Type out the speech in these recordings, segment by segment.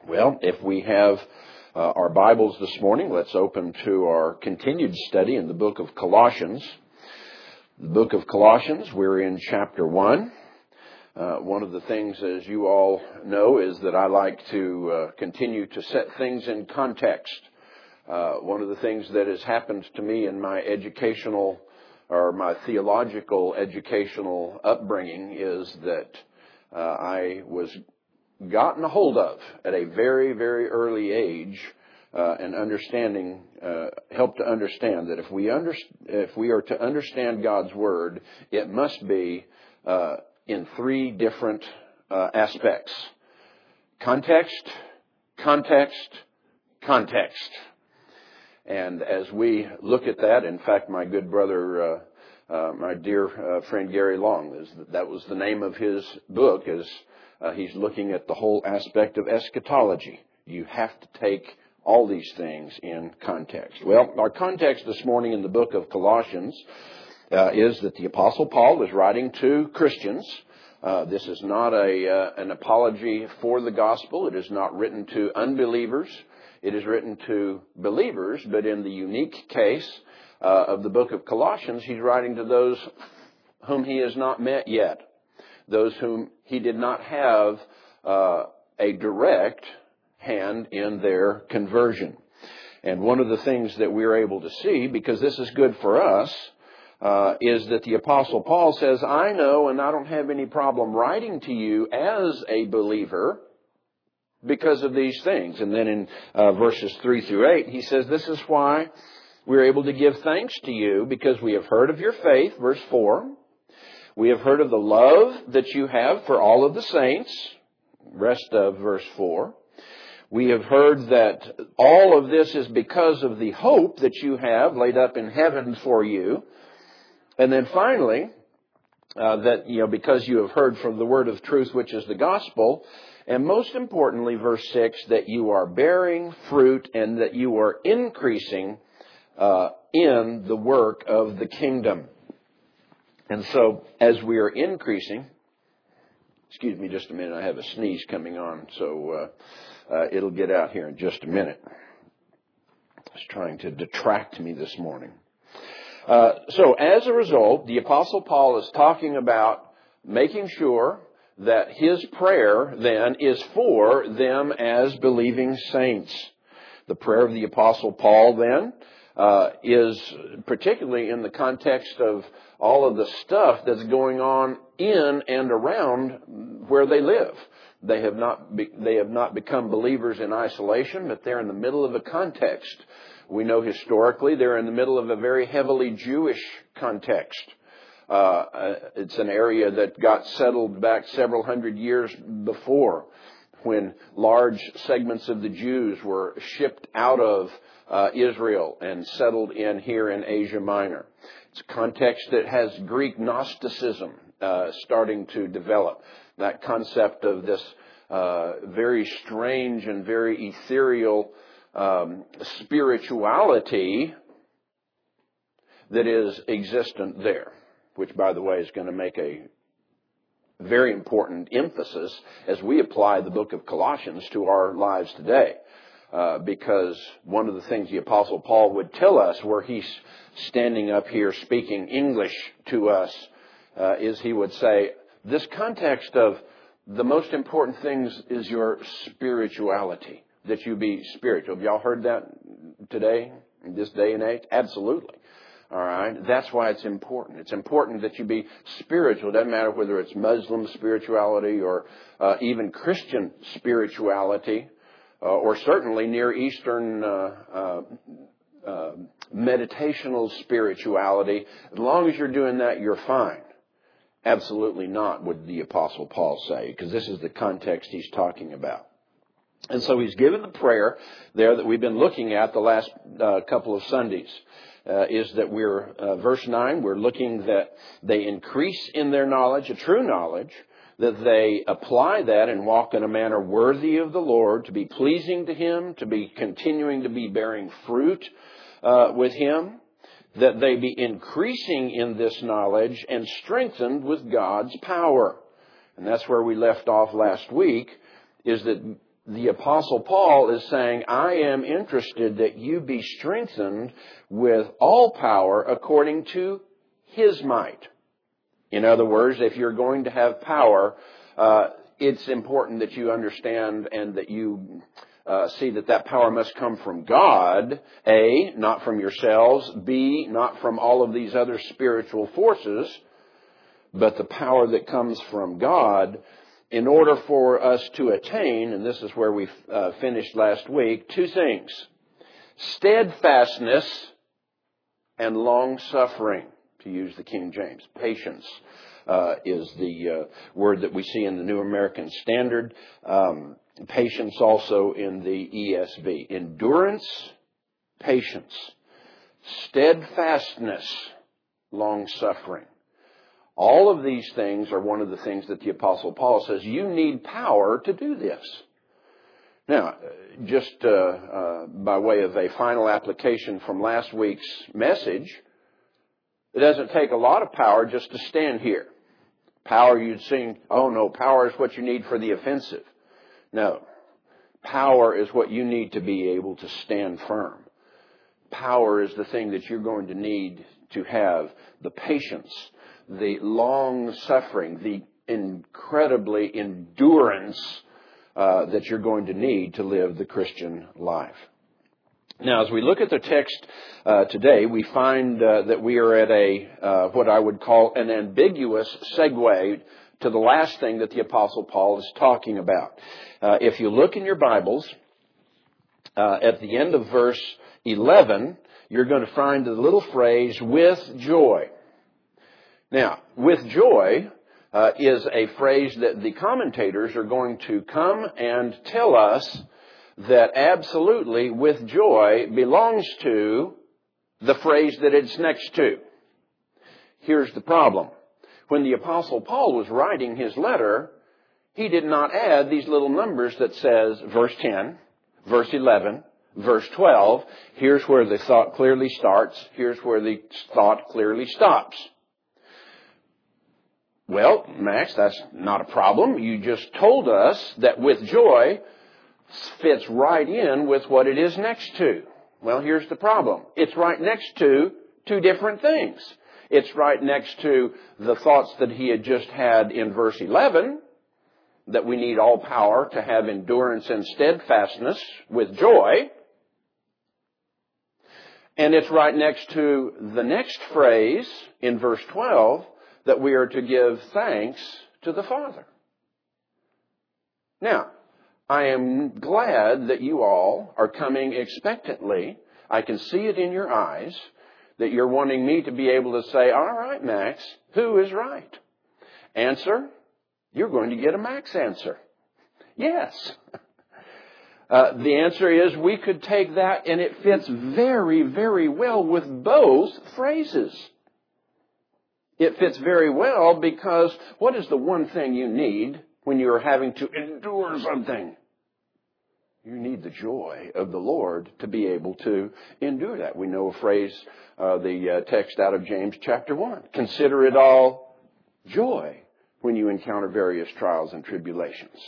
Well, if we have our Bibles this morning, let's open to our continued study in the book of Colossians. The book of Colossians, we're in chapter 1. One of the things, as you all know, is that I like to continue to set things in context. One of the things that has happened to me in my educational or my theological educational upbringing is that I was gotten a hold of at a very, very early age, and understanding, help to understand that if we are to understand God's Word, it must be in three different aspects: context, context, context. And as we look at that, in fact, my good brother, my dear friend Gary Long, that was the name of his book, is he's looking at the whole aspect of eschatology. You have to take all these things in context. Well, our context this morning in the book of Colossians is that the Apostle Paul is writing to Christians. This is not an apology for the gospel. It is not written to unbelievers. It is written to believers, but in the unique case of the book of Colossians, he's writing to those whom he has not met yet, those whom he did not have a direct hand in their conversion. And one of the things that we're able to see, because this is good for us, is that the Apostle Paul says, I know and I don't have any problem writing to you as a believer because of these things. And then in verses 3 through 8, he says, this is why we're able to give thanks to you, because we have heard of your faith, verse 4. We have heard of the love that you have for all of the saints, rest of verse 4. We have heard that all of this is because of the hope that you have laid up in heaven for you. And then finally, that, because you have heard from the word of truth, which is the gospel. And most importantly, verse 6, that you are bearing fruit and that you are increasing in the work of the kingdom. And so, as we are increasing, excuse me just a minute, I have a sneeze coming on, so it'll get out here in just a minute. It's trying to detract me this morning. So, as a result, the Apostle Paul is talking about making sure that his prayer then is for them as believing saints. The prayer of the Apostle Paul then is particularly in the context of all of the stuff that's going on in and around where they live. They have not become believers in isolation, but they're in the middle of a context. We know historically they're in the middle of a very heavily Jewish context. It's an area that got settled back several hundred years before, when large segments of the Jews were shipped out of Israel and settled in here in Asia Minor. It's a context that has Greek Gnosticism starting to develop. That concept of this very strange and very ethereal spirituality that is existent there, which, by the way, is going to make a very important emphasis as we apply the book of Colossians to our lives today. Because one of the things the Apostle Paul would tell us, where he's standing up here speaking English to us, is he would say, this context of the most important things is your spirituality, that you be spiritual. Have y'all heard that today, in this day and age? Absolutely. All right. That's why it's important. It's important that you be spiritual. It doesn't matter whether it's Muslim spirituality or even Christian spirituality, or certainly Near Eastern meditational spirituality. As long as you're doing that, you're fine. Absolutely not, would the Apostle Paul say, because this is the context he's talking about. And so he's given the prayer there that we've been looking at the last couple of Sundays. Is that we're, verse 9, we're looking that they increase in their knowledge, a true knowledge, that they apply that and walk in a manner worthy of the Lord, to be pleasing to Him, to be continuing to be bearing fruit with Him, that they be increasing in this knowledge and strengthened with God's power. And that's where we left off last week, is that the Apostle Paul is saying, I am interested that you be strengthened with all power according to His might. In other words, if you're going to have power, it's important that you understand and that you see that power must come from God. A, not from yourselves. B, not from all of these other spiritual forces, but the power that comes from God in order for us to attain, and this is where we finished last week, two things: steadfastness and long-suffering, to use the King James. Patience is the word that we see in the New American Standard. Patience also in the ESV. Endurance, patience, steadfastness, long-suffering. All of these things are one of the things that the Apostle Paul says, you need power to do this. Now, just by way of a final application from last week's message, it doesn't take a lot of power just to stand here. Power, you'd sing, oh no, power is what you need for the offensive. No, power is what you need to be able to stand firm. Power is the thing that you're going to need to have the patience, the long suffering, the incredibly endurance that you're going to need to live the Christian life. Now, as we look at the text today, we find that we are at a what I would call an ambiguous segue to the last thing that the Apostle Paul is talking about. If you look in your Bibles, at the end of verse 11, you're going to find the little phrase, with joy. Now, with joy is a phrase that the commentators are going to come and tell us that absolutely with joy belongs to the phrase that it's next to. Here's the problem. When the Apostle Paul was writing his letter, he did not add these little numbers that says verse 10, verse 11, verse 12. Here's where the thought clearly starts. Here's where the thought clearly stops. Well, Max, that's not a problem. You just told us that with joy fits right in with what it is next to. Well, here's the problem. It's right next to two different things. It's right next to the thoughts that he had just had in verse 11, that we need all power to have endurance and steadfastness with joy. And it's right next to the next phrase in verse 12, that we are to give thanks to the Father. Now, I am glad that you all are coming expectantly. I can see it in your eyes that you're wanting me to be able to say, all right, Max, who is right? Answer, you're going to get a Max answer. Yes. The answer is we could take that and it fits very, very well with both phrases. It fits very well because what is the one thing you need when you're having to endure something? You need the joy of the Lord to be able to endure that. We know a phrase, the text out of James chapter 1. Consider it all joy when you encounter various trials and tribulations.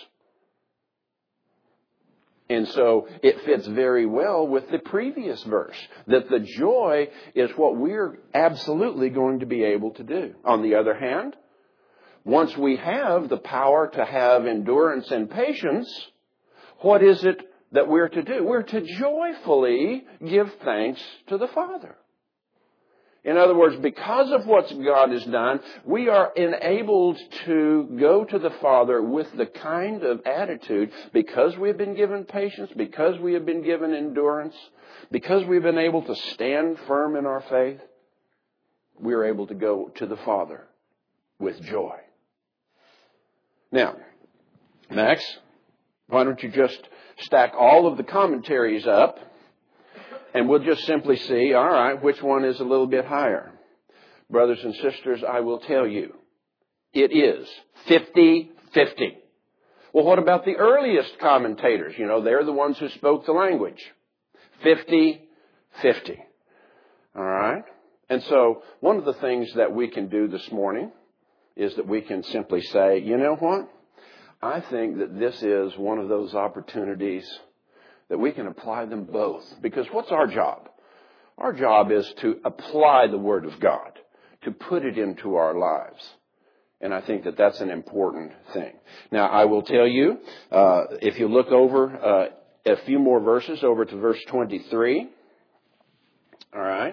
And so it fits very well with the previous verse, that the joy is what we're absolutely going to be able to do. On the other hand, once we have the power to have endurance and patience, what is it that we're to do? We're to joyfully give thanks to the Father. In other words, because of what God has done, we are enabled to go to the Father with the kind of attitude, because we have been given patience, because we have been given endurance, because we've been able to stand firm in our faith, we are able to go to the Father with joy. Now, Max, why don't you just stack all of the commentaries up, and we'll just simply see, all right, which one is a little bit higher. Brothers and sisters, I will tell you, it is 50-50. Well, what about the earliest commentators? You know, they're the ones who spoke the language. 50-50. All right? And so one of the things that we can do this morning is that we can simply say, you know what? I think that this is one of those opportunities that we can apply them both. Because what's our job? Our job is to apply the Word of God, to put it into our lives. And I think that that's an important thing. Now, I will tell you, if you look over a few more verses, over to verse 23. All right.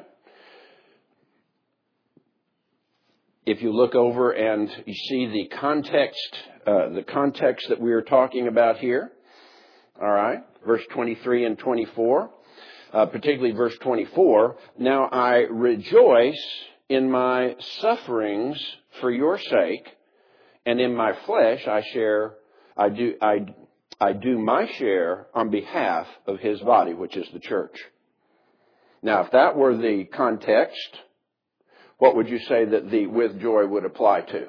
If you look over and you see the context that we are talking about here. All right. Verse 23 and 24. Particularly verse 24. Now I rejoice in my sufferings for your sake, and in my flesh I do my share on behalf of his body, which is the church. Now, if that were the context, what would you say that the with joy would apply to?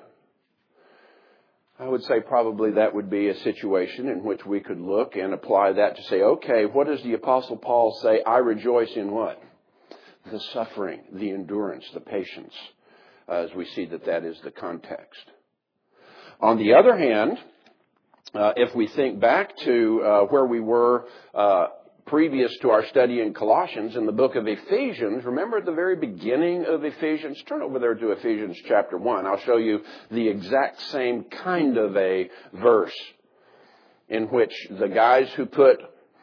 I would say probably that would be a situation in which we could look and apply that to say, okay, what does the Apostle Paul say? I rejoice in what? The suffering, the endurance, the patience, as we see that is the context. On the other hand, if we think back to where we were previous to our study in Colossians, in the book of Ephesians, remember at the very beginning of Ephesians? Turn over there to Ephesians chapter 1. I'll show you the exact same kind of a verse in which the guys who put,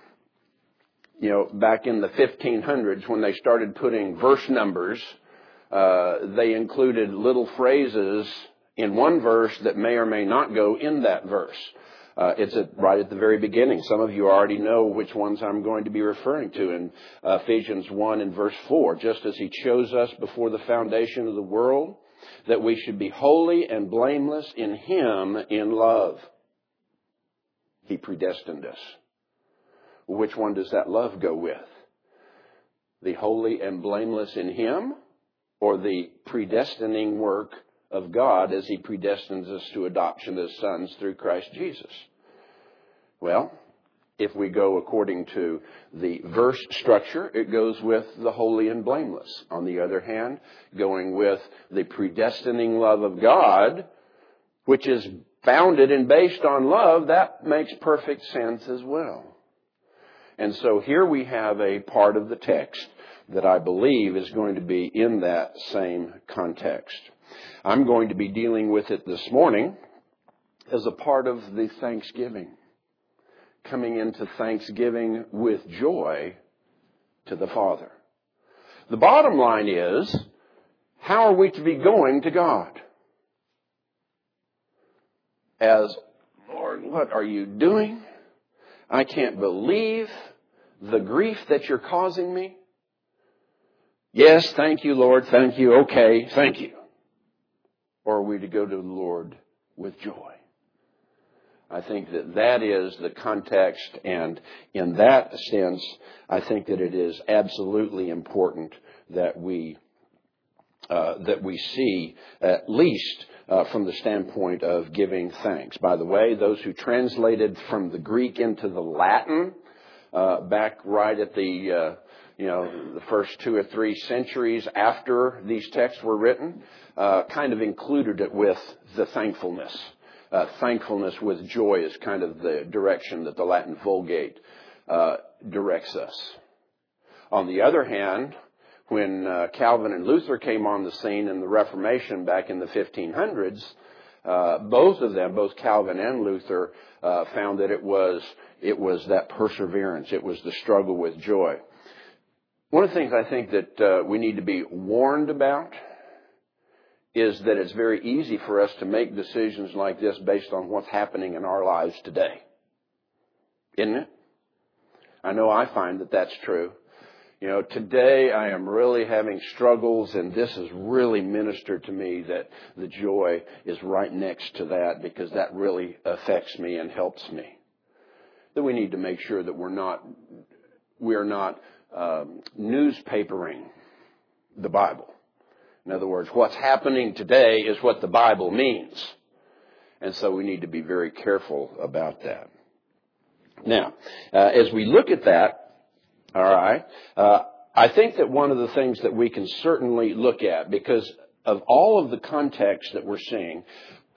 back in the 1500s when they started putting verse numbers, they included little phrases in one verse that may or may not go in that verse. It's right at the very beginning. Some of you already know which ones I'm going to be referring to in Ephesians 1 and verse 4. Just as he chose us before the foundation of the world, that we should be holy and blameless in him in love. He predestined us. Which one does that love go with? The holy and blameless in him, or the predestining work of God as he predestines us to adoption as sons through Christ Jesus? Well, if we go according to the verse structure, it goes with the holy and blameless. On the other hand, going with the predestining love of God, which is founded and based on love, that makes perfect sense as well. And so here we have a part of the text that I believe is going to be in that same context. I'm going to be dealing with it this morning as a part of the Thanksgiving. Coming into Thanksgiving with joy to the Father. The bottom line is, how are we to be going to God? As, Lord, what are you doing? I can't believe the grief that you're causing me. Yes, thank you, Lord. Thank you. Okay, thank you. Or are we to go to the Lord with joy? I think that is the context, and in that sense, I think that it is absolutely important that we see, at least from the standpoint of giving thanks. By the way, those who translated from the Greek into the Latin back right at the first 2 or 3 centuries after these texts were written, kind of included it with the thankfulness. Thankfulness with joy is kind of the direction that the Latin Vulgate directs us. On the other hand, when Calvin and Luther came on the scene in the Reformation back in the 1500s, both of them, both Calvin and Luther, found that it was that perseverance. It was the struggle with joy. One of the things I think that we need to be warned about is that it's very easy for us to make decisions like this based on what's happening in our lives today. Isn't it? I know I find that that's true. Today I am really having struggles, and this has really ministered to me that the joy is right next to that, because that really affects me and helps me. That we need to make sure that we're not newspapering the Bible. In other words, what's happening today is what the Bible means. And so we need to be very careful about that. Now, as we look at that, all right, I think that one of the things that we can certainly look at, because of all of the context that we're seeing,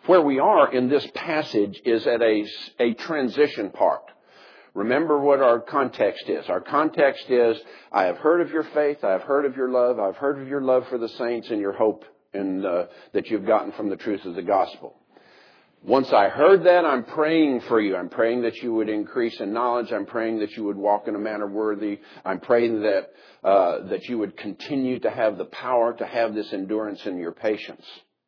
Where we are in this passage is at a transition part. Remember what our context is. Our context is, I have heard of your faith, I have heard of your love, I've heard of your love for the saints and your hope that you've gotten from the truth of the gospel. Once I heard that, I'm praying for you. I'm praying that you would increase in knowledge. I'm praying that you would walk in a manner worthy. I'm praying that you would continue to have the power to have this endurance in your patience.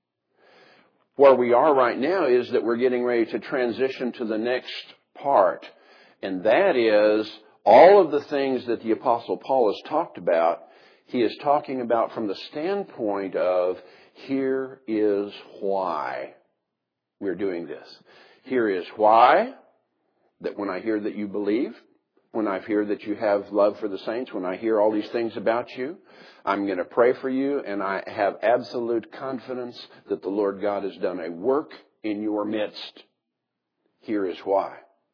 Where we are right now is that we're getting ready to transition to the next part. And that is all of the things that the Apostle Paul has talked about. He is talking about from the standpoint of, here is why we're doing this. Here is why, that when I hear that you believe, when I hear that you have love for the saints, when I hear all these things about you, I'm going to pray for you, and I have absolute confidence that the Lord God has done a work in your midst. Here is why.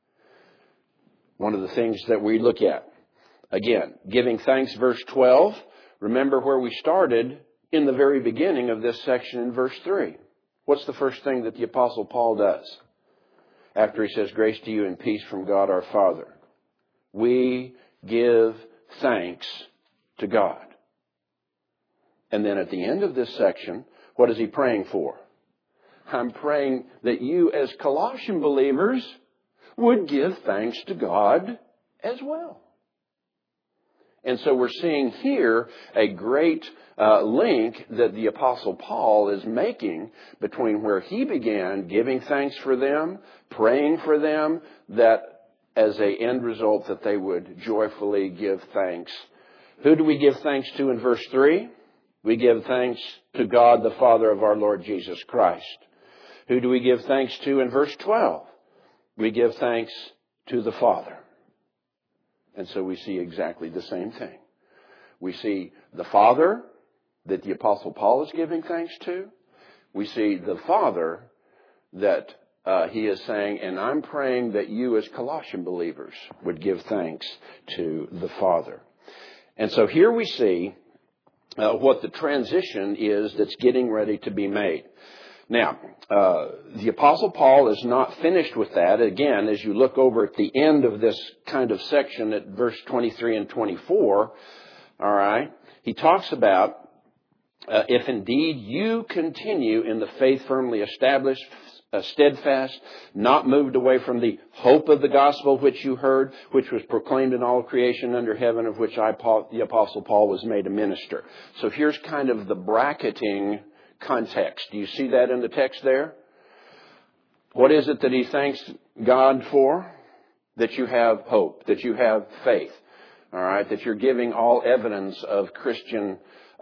One of the things that we look at, again, giving thanks, verse 12. Remember where we started in the very beginning of this section in verse 3. What's the first thing that the Apostle Paul does? After he says, grace to you and peace from God our Father. We give thanks to God. And then at the end of this section, what is he praying for? I'm praying that you as Colossian believers would give thanks to God as well. And so we're seeing here a great link that the Apostle Paul is making between where he began giving thanks for them, praying for them, that as an end result that they would joyfully give thanks. Who do we give thanks to in verse 3? We give thanks to God the Father of our Lord Jesus Christ. Who do we give thanks to in verse 12? We give thanks to the Father. And so we see exactly the same thing. We see the Father that the Apostle Paul is giving thanks to. We see the Father that he is saying, and I'm praying that you as Colossian believers would give thanks to the Father. And so here we see what the transition is that's getting ready to be made. Now, the Apostle Paul is not finished with that. Again, as you look over at the end of this kind of section at verse 23 and 24, all right, he talks about, if indeed you continue in the faith firmly established, steadfast, not moved away from the hope of the gospel which you heard, which was proclaimed in all creation under heaven, of which the Apostle Paul was made a minister. So here's kind of the bracketing context. Do you see that in the text there? What is it that he thanks God for? That you have hope, that you have faith. All right, that you're giving all evidence of Christian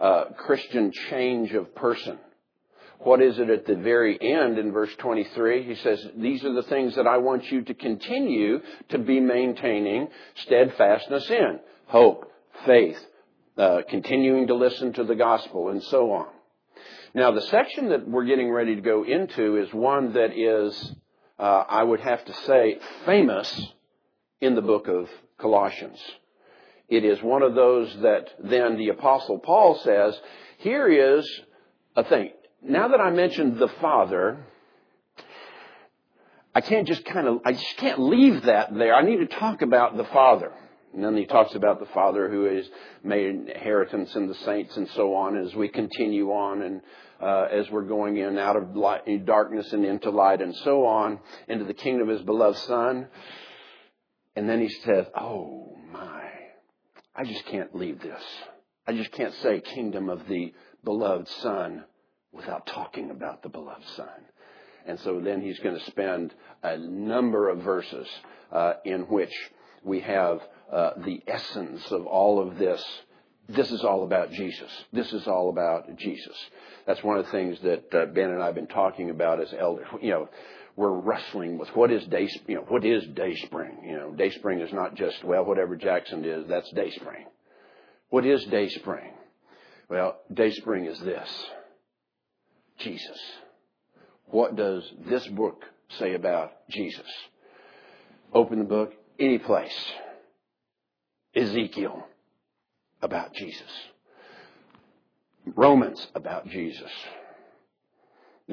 change of person. What is it at the very end in verse 23? He says, these are the things that I want you to continue to be maintaining steadfastness in. Hope, faith, continuing to listen to the gospel, and so on. Now, the section that we're getting ready to go into is one that is, I would have to say, famous in the book of Colossians. It is one of those that then the Apostle Paul says, here is a thing. Now that I mentioned the Father, I just can't leave that there. I need to talk about the Father. And then he talks about the Father who has made an inheritance in the saints and so on as we continue on and as we're going in out of light, darkness and into light and so on into the kingdom of his beloved Son. And then he says, oh my, I just can't leave this. I just can't say kingdom of the beloved Son without talking about the beloved Son. And so then he's going to spend a number of verses in which we have the essence of all of this. This is all about Jesus. This is all about Jesus. That's one of the things that Ben and I have been talking about as elders. You know, we're wrestling with what is Dayspring. What is Dayspring? Dayspring is not just, well, whatever Jackson is, that's Dayspring. What is Dayspring? Well, Dayspring is this. Jesus. What does this book say about Jesus? Open the book, any place. Ezekiel, about Jesus. Romans, about Jesus.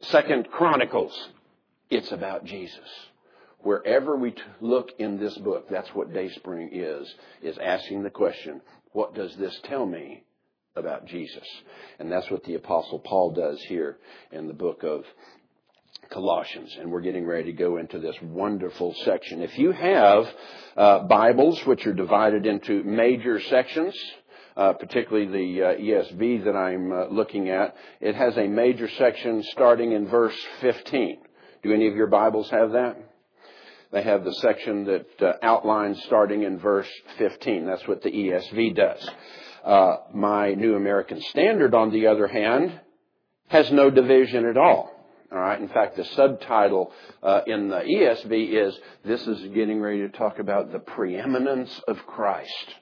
Second Chronicles, it's about Jesus. Wherever we look in this book, that's what Dayspring is asking the question, what does this tell me about Jesus? And that's what the Apostle Paul does here in the book of Colossians. And we're getting ready to go into this wonderful section. If you have Bibles which are divided into major sections, particularly the ESV that I'm looking at, it has a major section starting in verse 15. Do any of your Bibles have that? They have the section that outlines starting in verse 15. That's what the ESV does. My New American Standard, on the other hand, has no division at all. All right. In fact, the subtitle in the ESV is, this is getting ready to talk about the preeminence of Christ.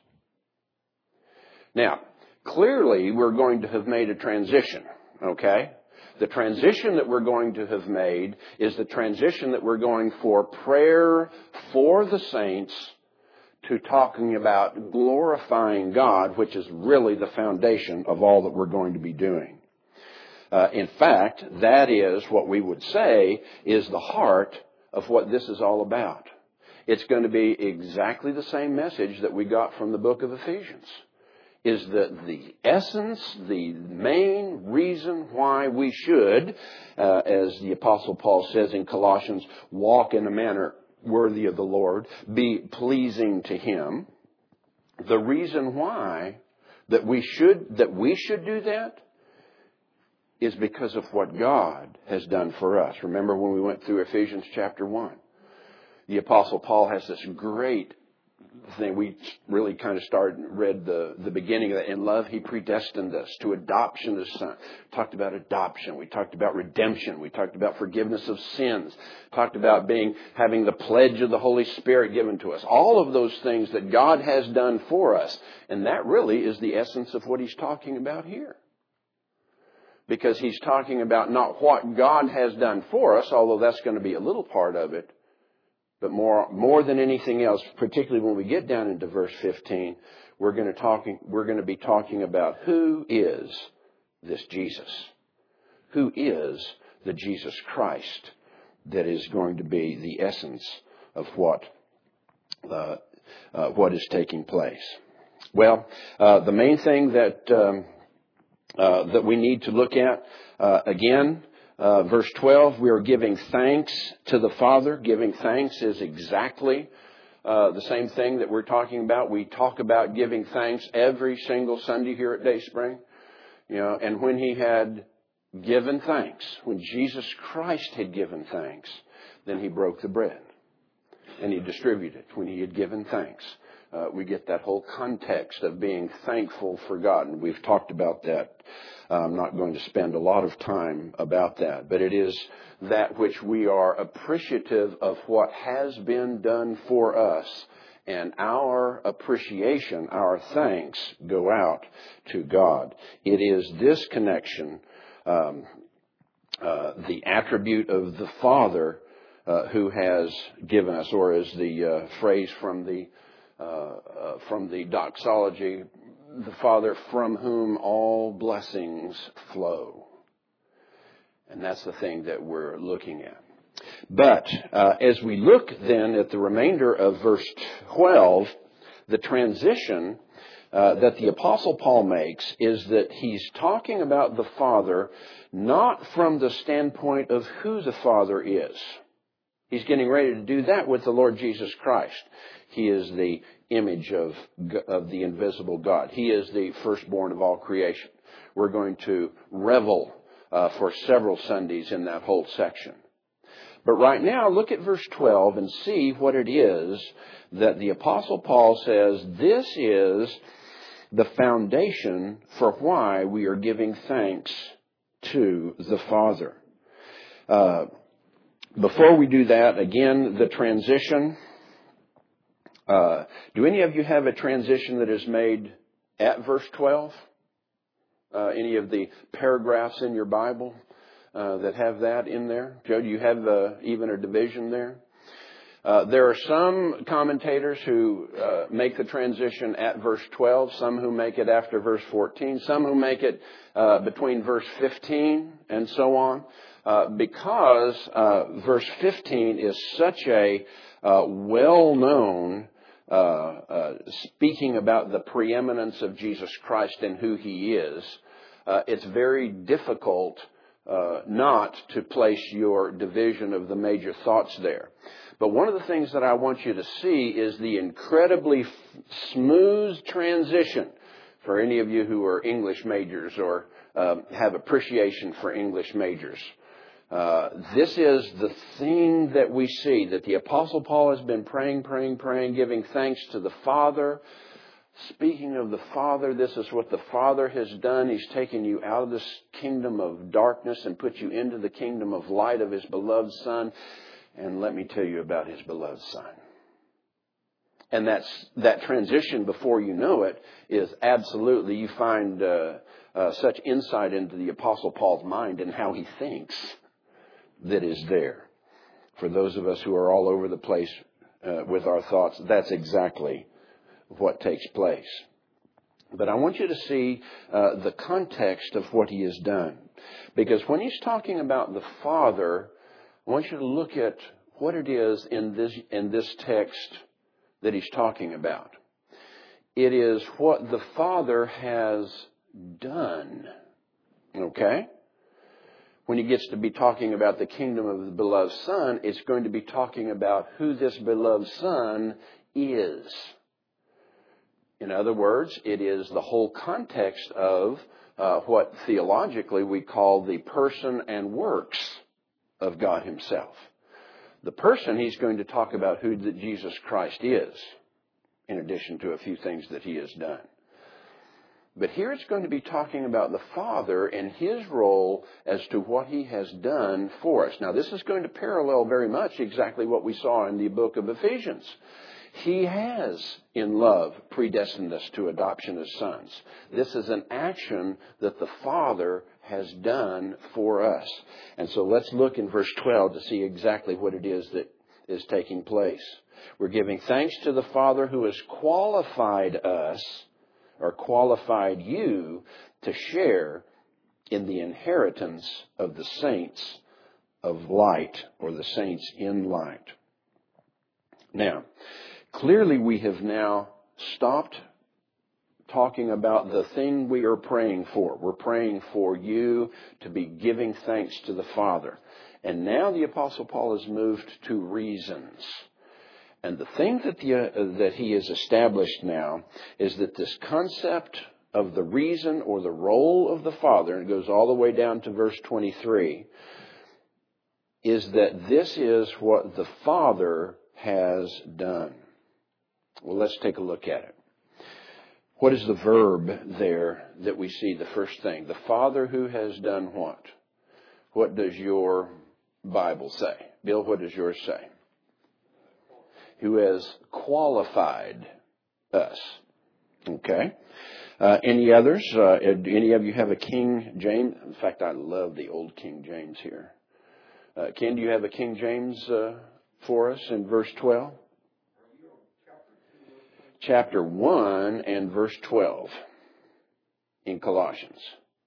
Now, clearly, we're going to have made a transition, okay? The transition that we're going to have made is the transition that we're going for prayer for the saints to talking about glorifying God, which is really the foundation of all that we're going to be doing. In fact, that is what we would say is the heart of what this is all about. It's going to be exactly the same message that we got from the book of Ephesians. Is that the essence, the main reason why we should, as the Apostle Paul says in Colossians, walk in a manner worthy of the Lord, be pleasing to Him. The reason why that we should do that is because of what God has done for us. Remember when we went through Ephesians chapter 1? The Apostle Paul has this great thing. We really kind of read the beginning of that. In love, He predestined us to adoption as Son. Talked about adoption. We talked about redemption. We talked about forgiveness of sins. Talked about having the pledge of the Holy Spirit given to us. All of those things that God has done for us. And that really is the essence of what He's talking about here. Because He's talking about not what God has done for us, although that's going to be a little part of it. But more than anything else, particularly when we get down into verse 15, we're going to be talking about who is this Jesus? Who is the Jesus Christ that is going to be the essence of what is taking place? Well, the main thing that we need to look at again. Verse 12, we are giving thanks to the Father. Giving thanks is exactly the same thing that we're talking about. We talk about giving thanks every single Sunday here at Dayspring. And when He had given thanks, when Jesus Christ had given thanks, then He broke the bread and He distributed when He had given thanks. We get that whole context of being thankful for God. And we've talked about that. I'm not going to spend a lot of time about that. But it is that which we are appreciative of what has been done for us. And our appreciation, our thanks go out to God. It is this connection, the attribute of the Father who has given us, or as the phrase from the doxology, the Father from whom all blessings flow. And that's the thing that we're looking at. But as we look then at the remainder of verse 12, the transition that the Apostle Paul makes is that he's talking about the Father not from the standpoint of who the Father is. He's getting ready to do that with the Lord Jesus Christ. He is the image of the invisible God. He is the firstborn of all creation. We're going to revel for several Sundays in that whole section. But right now, look at verse 12 and see what it is that the Apostle Paul says this is the foundation for why we are giving thanks to the Father. Before we do that, again, the transition. Do any of you have a transition that is made at verse 12? Any of the paragraphs in your Bible that have that in there? Joe, do you have even a division there? There are some commentators who make the transition at verse 12, some who make it after verse 14, some who make it between verse 15 and so on. because verse 15 is such a well-known speaking about the preeminence of Jesus Christ and who He is. It's very difficult not to place your division of the major thoughts there. But one of the things that I want you to see is the incredibly smooth transition for any of you who are English majors or have appreciation for English majors. This is the thing that we see, that the Apostle Paul has been praying, giving thanks to the Father. Speaking of the Father, this is what the Father has done. He's taken you out of this kingdom of darkness and put you into the kingdom of light of His beloved Son. And let me tell you about His beloved Son. And that transition, before you know it, is absolutely, you find such insight into the Apostle Paul's mind and how he thinks that is there. For those of us who are all over the place with our thoughts, that's exactly what takes place. But I want you to see the context of what He has done. Because when he's talking about the Father, I want you to look at what it is in this text that he's talking about. It is what the Father has done. Okay? When he gets to be talking about the kingdom of the beloved Son, it's going to be talking about who this beloved Son is. In other words, it is the whole context of what theologically we call the person and works of God Himself. The person, he's going to talk about who Jesus Christ is, in addition to a few things that He has done. But here it's going to be talking about the Father and His role as to what He has done for us. Now, this is going to parallel very much exactly what we saw in the book of Ephesians. He has, in love, predestined us to adoption as sons. This is an action that the Father has done for us. And so let's look in verse 12 to see exactly what it is that is taking place. We're giving thanks to the Father who has qualified us, or qualified you, to share in the inheritance of the saints of light, or the saints in light. Now, clearly we have now stopped talking about the thing we are praying for. We're praying for you to be giving thanks to the Father. And now the Apostle Paul has moved to reasons. And the thing that he has established now is that this concept of the reason or the role of the Father, and it goes all the way down to verse 23, is that this is what the Father has done. Well, let's take a look at it. What is the verb there that we see? The first thing. The Father who has done what? What does your Bible say? Bill, what does yours say? Who has qualified us. Okay. Any others? Any of you have a King James? In fact, I love the old King James here. Ken, do you have a King James for us in verse 12? Chapter 1 and verse 12 in Colossians.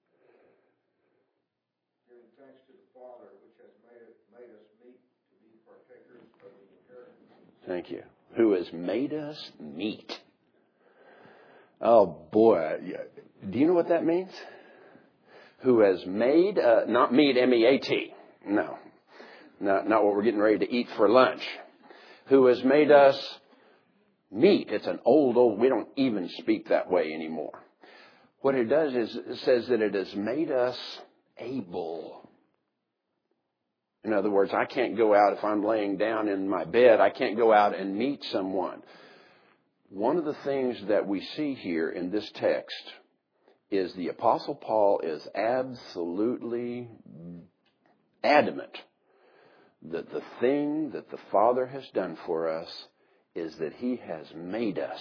Giving thanks to the Father, which has made us meet to be partakers of the inheritance. Thank you. Who has made us meet. Oh boy. Do you know what that means? Who has made, not meat, M-E-A-T. No. Not what we're getting ready to eat for lunch. Who has made us meet. It's an old, we don't even speak that way anymore. What it does is it says that it has made us able. In other words, I can't go out if I'm laying down in my bed. I can't go out and meet someone. One of the things that we see here in this text is the Apostle Paul is absolutely adamant that the thing that the Father has done for us is that He has made us.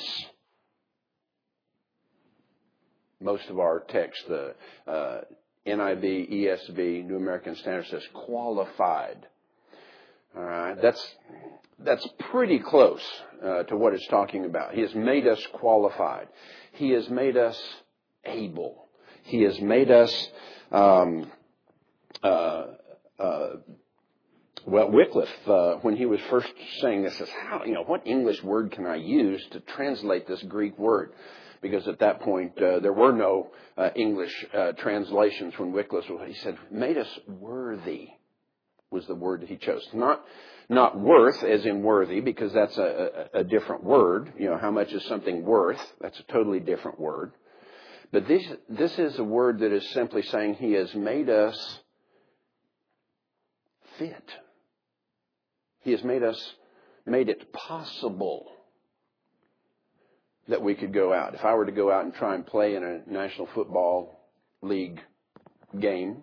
Most of our text, the NIV, ESV, New American Standard says qualified. All right, that's pretty close to what it's talking about. He has made us qualified. He has made us able. He has made us Wycliffe, when he was first saying this, says, what English word can I use to translate this Greek word? Because at that point, there were no English translations when Wycliffe, he said, made us worthy was the word that he chose. Not worth as in worthy, because that's a different word. How much is something worth? That's a totally different word. But this is a word that is simply saying he has made us fit. He has made it possible that we could go out. If I were to go out and try and play in a National Football League game,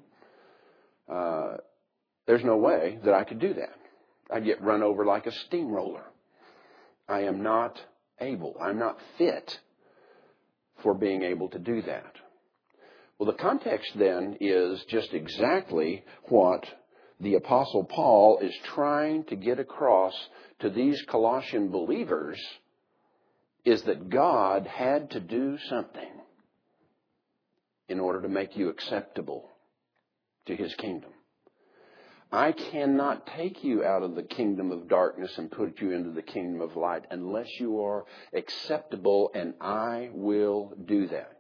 there's no way that I could do that. I'd get run over like a steamroller. I am not able. I'm not fit for being able to do that. Well, the context then is just exactly what the Apostle Paul is trying to get across to these Colossian believers, is that God had to do something in order to make you acceptable to His kingdom. I cannot take you out of the kingdom of darkness and put you into the kingdom of light unless you are acceptable, and I will do that.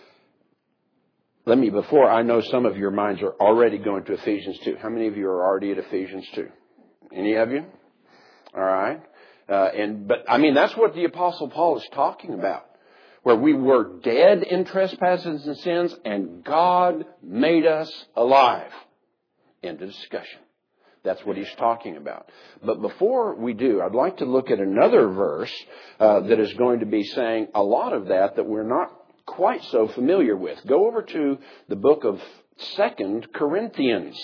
Before I know some of your minds are already going to Ephesians 2. How many of you are already at Ephesians 2? Any of you? All right. That's what the Apostle Paul is talking about. Where we were dead in trespasses and sins, and God made us alive. End of discussion. That's what he's talking about. But before we do, I'd like to look at another verse that is going to be saying a lot of that we're not quite so familiar with. Go over to the book of 2 Corinthians,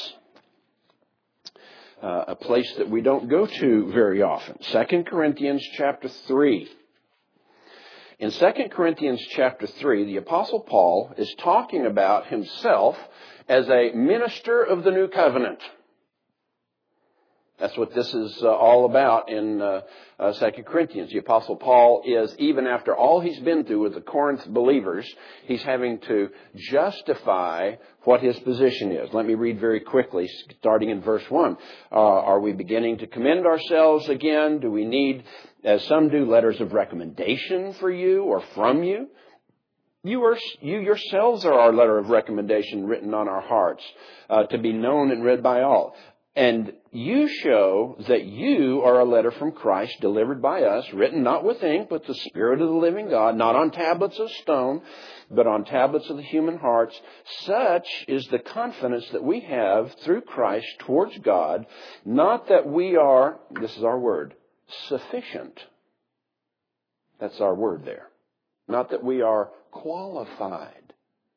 a place that we don't go to very often. 2 Corinthians chapter 3. In 2 Corinthians chapter 3, the Apostle Paul is talking about himself as a minister of the new covenant. That's what this is all about in 2 Corinthians. The Apostle Paul is, even after all he's been through with the Corinth believers, he's having to justify what his position is. Let me read very quickly, starting in verse 1. Are we beginning to commend ourselves again? Do we need, as some do, letters of recommendation for you or from you? You yourselves are our letter of recommendation written on our hearts, to be known and read by all. And you show that you are a letter from Christ, delivered by us, written not with ink, but the Spirit of the living God, not on tablets of stone, but on tablets of the human hearts. Such is the confidence that we have through Christ towards God, not that we are, this is our word, sufficient. That's our word there. Not that we are qualified.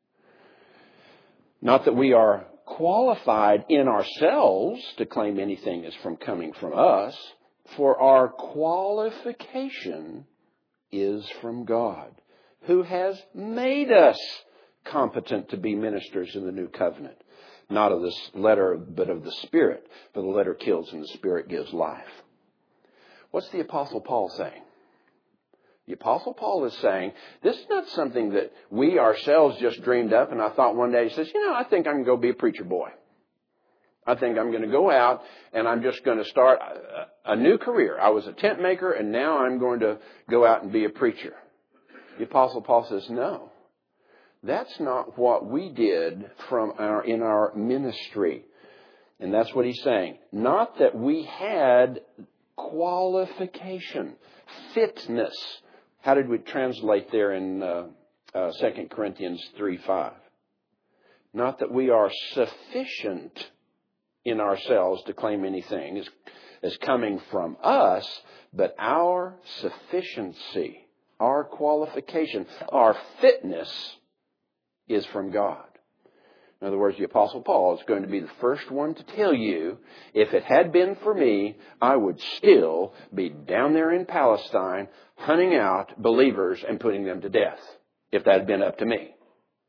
Not that we are qualified in ourselves to claim anything is coming from us, for our qualification is from God, who has made us competent to be ministers in the new covenant. Not of this letter, but of the Spirit. For the letter kills and the Spirit gives life. What's the Apostle Paul saying? The Apostle Paul is saying, this is not something that we ourselves just dreamed up, and I thought one day, he says, I think I'm going to go be a preacher boy. I think I'm going to go out and I'm just going to start a new career. I was a tent maker, and now I'm going to go out and be a preacher. The Apostle Paul says, no, that's not what we did in our ministry. And that's what he's saying. Not that we had qualification, fitness. How did we translate there in 2 Corinthians 3:5? Not that we are sufficient in ourselves to claim anything as coming from us, but our sufficiency, our qualification, our fitness is from God. In other words, the Apostle Paul is going to be the first one to tell you, if it had been for me, I would still be down there in Palestine hunting out believers and putting them to death, if that had been up to me.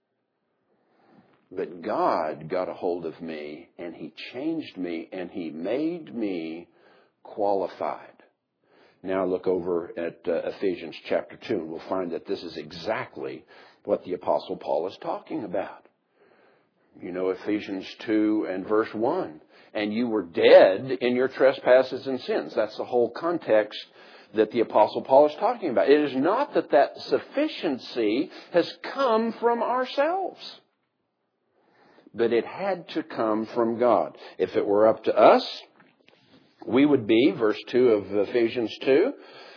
But God got a hold of me, and He changed me, and He made me qualified. Now look over at Ephesians chapter 2, and we'll find that this is exactly what the Apostle Paul is talking about. You know Ephesians 2 and verse 1. and you were dead in your trespasses and sins. That's the whole context that the Apostle Paul is talking about. It is not that sufficiency has come from ourselves, but it had to come from God. If it were up to us, we would be, verse 2 of Ephesians 2,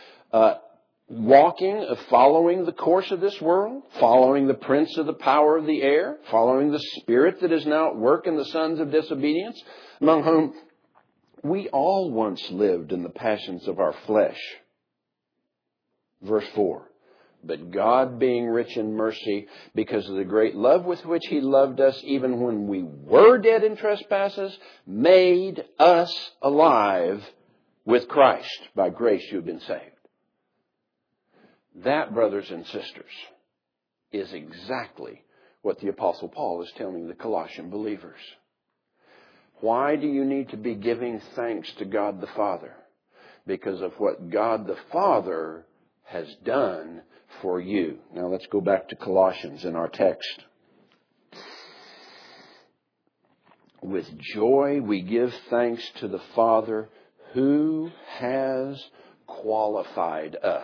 following the course of this world, following the prince of the power of the air, following the spirit that is now at work in the sons of disobedience, among whom we all once lived in the passions of our flesh. Verse 4. But God, being rich in mercy, because of the great love with which He loved us, even when we were dead in trespasses, made us alive with Christ. By grace you have been saved. That, brothers and sisters, is exactly what the Apostle Paul is telling the Colossian believers. Why do you need to be giving thanks to God the Father? Because of what God the Father has done for you. Now let's go back to Colossians in our text. With joy we give thanks to the Father who has qualified us.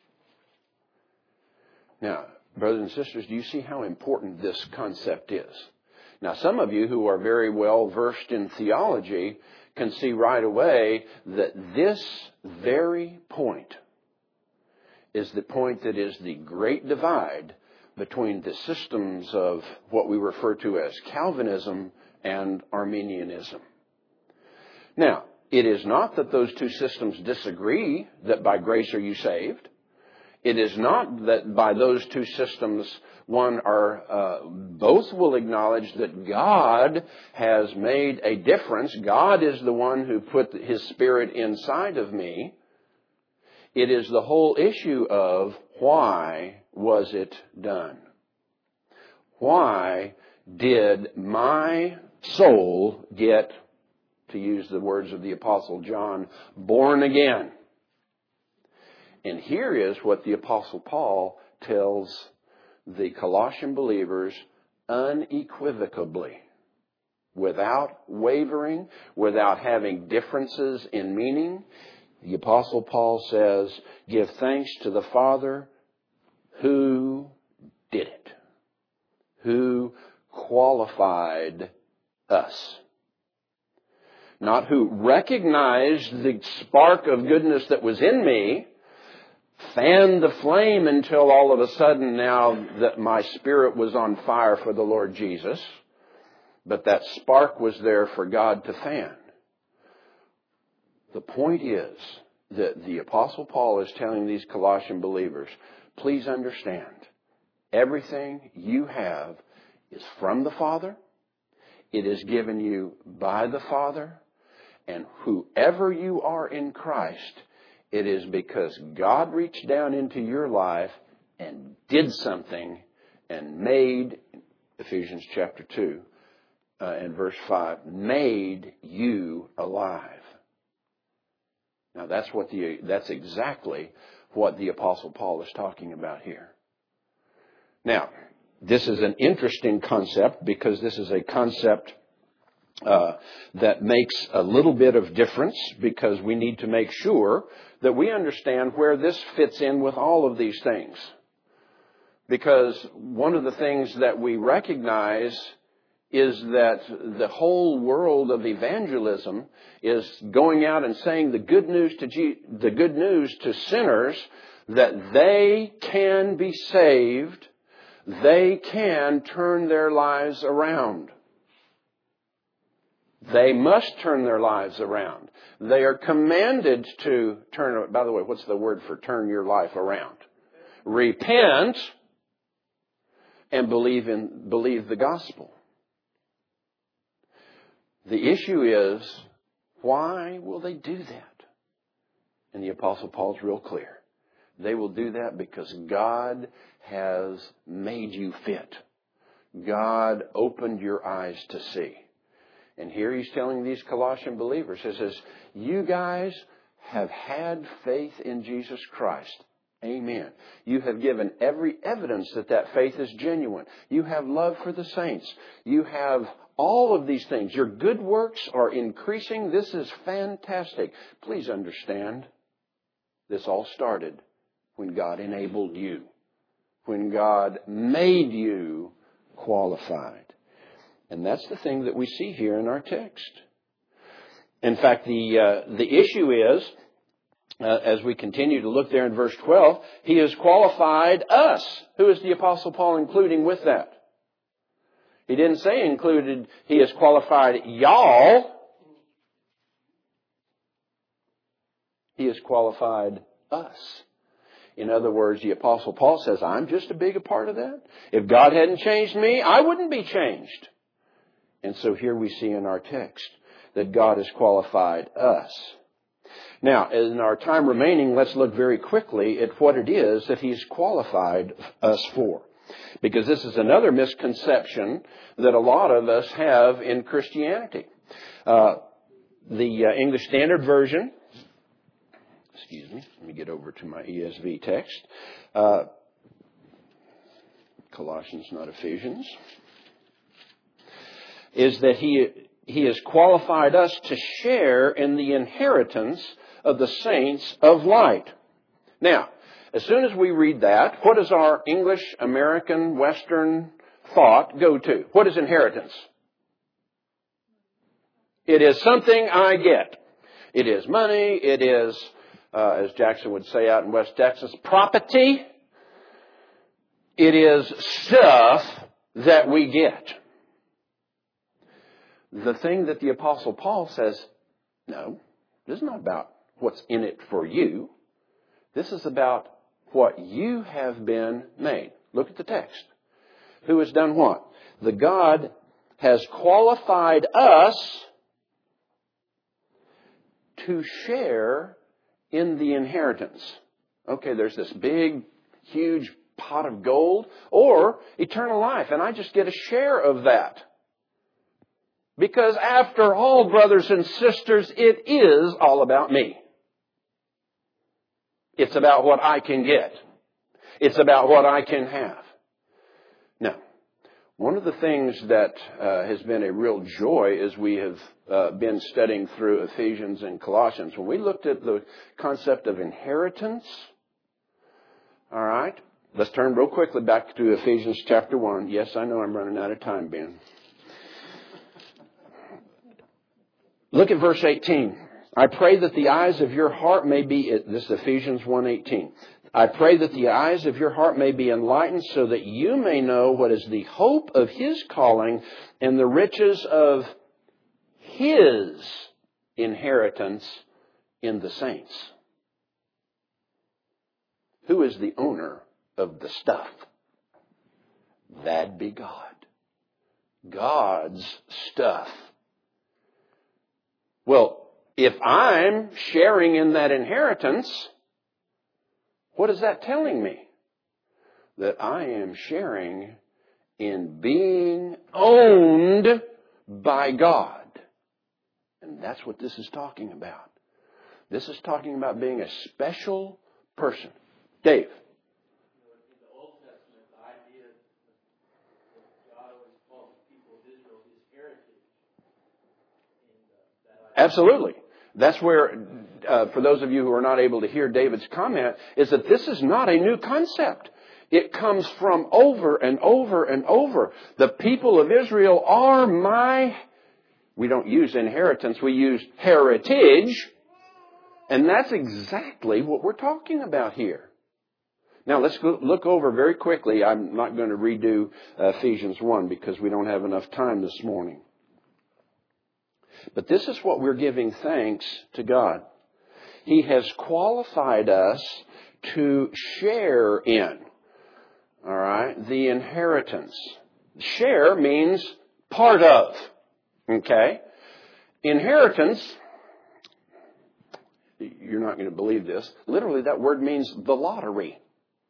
Now, brothers and sisters, do you see how important this concept is? Now, some of you who are very well versed in theology can see right away that this very point is the point that is the great divide between the systems of what we refer to as Calvinism and Arminianism. Now, it is not that those two systems disagree that by grace are you saved. It is not that by those two systems both will acknowledge that God has made a difference. God is the one who put His Spirit inside of me. It is the whole issue of why was it done? Why did my soul get, to use the words of the Apostle John, born again? And here is what the Apostle Paul tells the Colossian believers unequivocally, without wavering, without having differences in meaning. The Apostle Paul says, give thanks to the Father who did it, who qualified us. Not who recognized the spark of goodness that was in me, fanned the flame until all of a sudden now that my spirit was on fire for the Lord Jesus, but that spark was there for God to fan. The point is that the Apostle Paul is telling these Colossian believers, please understand, everything you have is from the Father. It is given you by the Father. And whoever you are in Christ, it is because God reached down into your life and did something and made, Ephesians chapter 2 and verse 5, made you alive. Now that's exactly what the Apostle Paul is talking about here. Now, this is an interesting concept because this is a concept that makes a little bit of difference because we need to make sure that we understand where this fits in with all of these things. Because one of the things that we recognize is that the whole world of evangelism is going out and saying the good news to sinners that they can be saved, they can turn their lives around. They must turn their lives around. They are commanded to turn. By the way, what's the word for turn your life around? Repent and believe the gospel. The issue is, why will they do that? And the Apostle Paul's real clear. They will do that because God has made you fit. God opened your eyes to see. And here he's telling these Colossian believers, he says, you guys have had faith in Jesus Christ. Amen. You have given every evidence that faith is genuine. You have love for the saints. You have All of these things. Your good works are increasing. This is fantastic. Please understand, this all started when God enabled you, when God made you qualified. And that's the thing that we see here in our text. In fact, the issue is, as we continue to look there in verse 12, He has qualified us. Who is the Apostle Paul including with that? He didn't say included, He has qualified y'all. He has qualified us. In other words, the Apostle Paul says, I'm just a big part of that. If God hadn't changed me, I wouldn't be changed. And so here we see in our text that God has qualified us. Now, in our time remaining, let's look very quickly at what it is that He's qualified us for. Because this is another misconception that a lot of us have in Christianity. The English Standard Version, excuse me, let me get over to my ESV text. Colossians, not Ephesians. Is that He has qualified us to share in the inheritance of the saints of light. Now, as soon as we read that, what does our English, American, Western thought go to? What is inheritance? It is something I get. It is money. It is, as Jackson would say out in West Texas, property. It is stuff that we get. The thing that the Apostle Paul says, no, this is not about what's in it for you. This is about what you have been made. Look at the text. Who has done what? The God has qualified us to share in the inheritance. Okay, there's this big, huge pot of gold or eternal life, and I just get a share of that. Because after all, brothers and sisters, it is all about me. It's about what I can get. It's about what I can have. Now, one of the things that has been a real joy as we have been studying through Ephesians and Colossians, when we looked at the concept of inheritance, all right, let's turn real quickly back to Ephesians chapter 1. Yes, I know I'm running out of time, Ben. Look at verse 18. I pray that the eyes of your heart may be, this is Ephesians 1:18. I pray that the eyes of your heart may be enlightened so that you may know what is the hope of His calling and the riches of His inheritance in the saints. Who is the owner of the stuff? That'd be God. God's stuff. Well, if I'm sharing in that inheritance, what is that telling me? That I am sharing in being owned by God. And that's what this is talking about. This is talking about being a special person. Dave. In the Old Testament, the idea that God always called the people of Israel His heritage. Absolutely. That's where, for those of you who are not able to hear David's comment, is that this is not a new concept. It comes from over and over and over. The people of Israel are my, we don't use inheritance, we use heritage. And that's exactly what we're talking about here. Now let's look over very quickly. I'm not going to redo Ephesians 1 because we don't have enough time this morning. But this is what we're giving thanks to God. He has qualified us to share in, all right, the inheritance. Share means part of, okay? Inheritance, you're not going to believe this, literally that word means the lottery.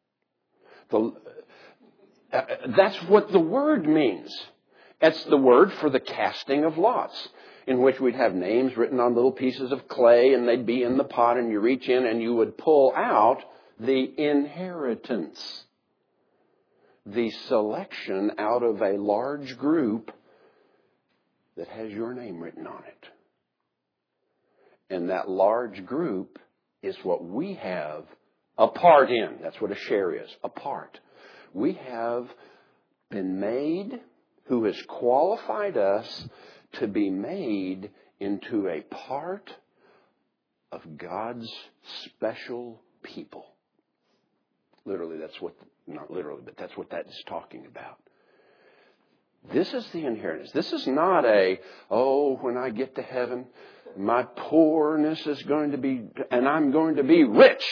That's what the word means. That's the word for the casting of lots, in which we'd have names written on little pieces of clay and they'd be in the pot and you reach in and you would pull out the inheritance. The selection out of a large group that has your name written on it. And that large group is what we have a part in. That's what a share is, a part. We have been made, who has qualified us to be made into a part of God's special people. Literally, not literally, but that's what that is talking about. This is the inheritance. This is not when I get to heaven, my poorness is going to be, and I'm going to be rich.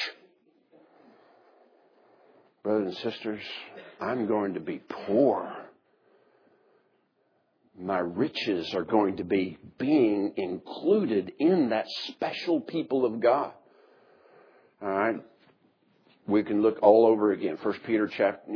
Brothers and sisters, I'm going to be poor. My riches are going to be being included in that special people of God. All right? We can look all over again. 1 Peter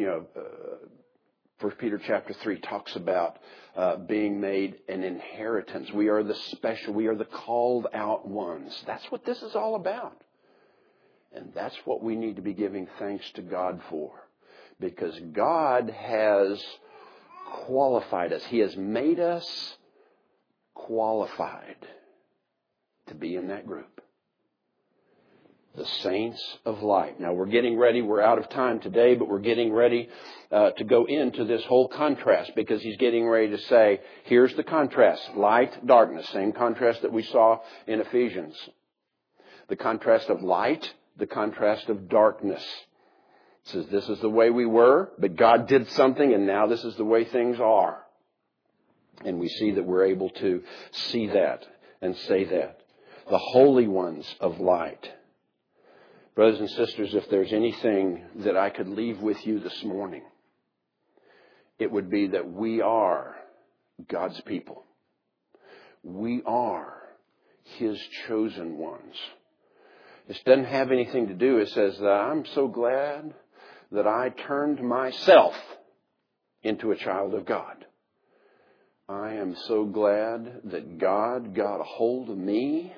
chapter 3 talks about being made an inheritance. We are the special. We are the called out ones. That's what this is all about. And that's what we need to be giving thanks to God for. Because God has qualified us. He has made us qualified to be in that group. The saints of light. Now we're getting ready. We're out of time today, but we're getting ready to go into this whole contrast, because he's getting ready to say, here's the contrast. Light, darkness. Same contrast that we saw in Ephesians. The contrast of light, the contrast of darkness. It says this is the way we were, but God did something, and now this is the way things are. And we see that we're able to see that and say that. The holy ones of light. Brothers and sisters, if there's anything that I could leave with you this morning, it would be that we are God's people. We are His chosen ones. This doesn't have anything to do. It says that I'm so glad that I turned myself into a child of God. I am so glad that God got a hold of me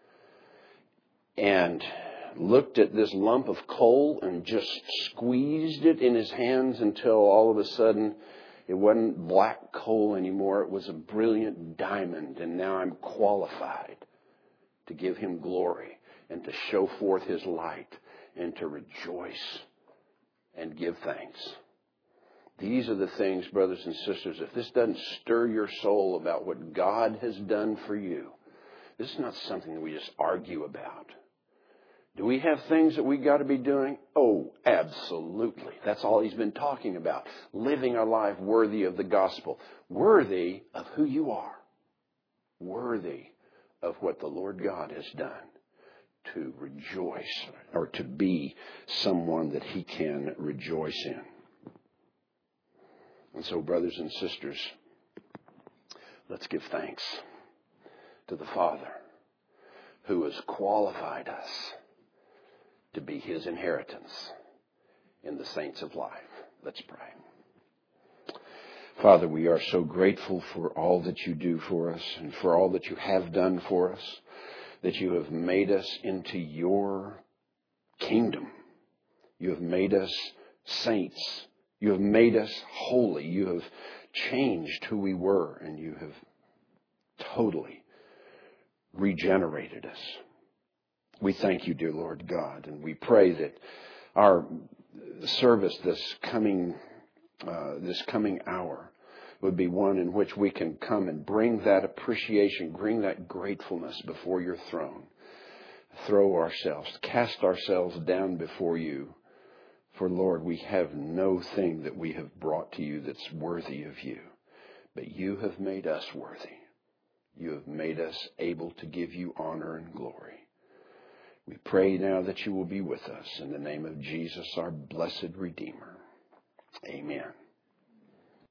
and looked at this lump of coal and just squeezed it in His hands until all of a sudden it wasn't black coal anymore. It was a brilliant diamond. And now I'm qualified to give Him glory and to show forth His light and to rejoice and give thanks. These are the things, brothers and sisters, if this doesn't stir your soul about what God has done for you, this is not something that we just argue about. Do we have things that we got to be doing? Oh, absolutely. That's all he's been talking about. Living a life worthy of the gospel. Worthy of who you are. Worthy of what the Lord God has done. To rejoice, or to be someone that He can rejoice in. And so, brothers and sisters, let's give thanks to the Father who has qualified us to be His inheritance in the saints of life. Let's pray. Father, we are so grateful for all that You do for us and for all that You have done for us, that You have made us into Your kingdom. You have made us saints. You have made us holy. You have changed who we were, and You have totally regenerated us. We thank You, dear Lord God, and we pray that our service this coming hour would be one in which we can come and bring that appreciation, bring that gratefulness before Your throne. Cast ourselves down before You. For Lord, we have no thing that we have brought to You that's worthy of You. But You have made us worthy. You have made us able to give You honor and glory. We pray now that You will be with us in the name of Jesus, our blessed Redeemer. Amen.